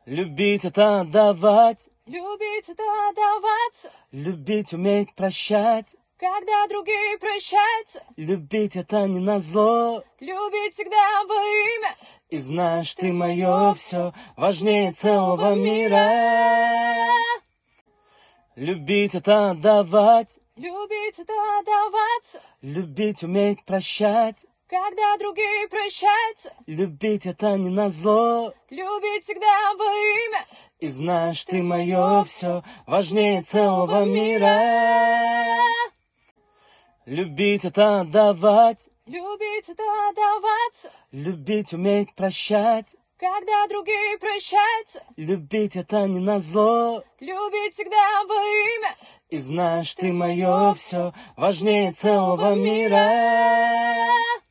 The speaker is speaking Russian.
Любить это отдавать, Любить это отдаваться, любить уметь прощать. когда другие прощаются. Любить это не назло, Любить всегда во имя. и знаешь, ты мое все важнее целого мира. Любить это отдавать, Любить это отдаваться, любить уметь прощать. когда другие прощаются. Любить это не назло, Любить всегда во имя. и знаешь, ты мое все важнее целого мира. Любить это отдавать, Любить это отдаваться, любить уметь прощать. когда другие прощаются. Любить это не назло, Любить всегда во имя. и знаешь, ты мое все важнее целого мира.